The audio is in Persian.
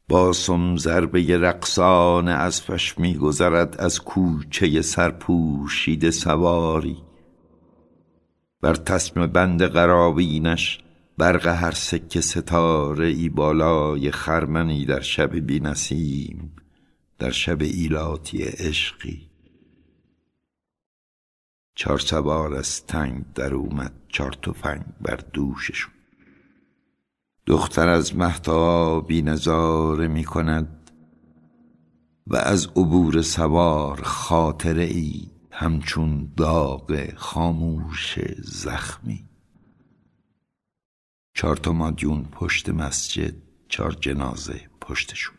با سم ضربه رقصان اسبش می گذرد از کوچه سرپوشیده سواری. بر تسمه بند قرابینش برق هر سکه ستاره ای بالای خرمنی در شب بی نسیم، در شب ایلاتی عشقی. 4 سوار از تنگ در اومد، 4 تفنگ بر دوششون. دختر از مهتابی نظاره می کند و از عبور سوار خاطره ای همچون داغ خاموش زخمی. 4 تا مادیون پشت مسجد، 4 جنازه پشتشون.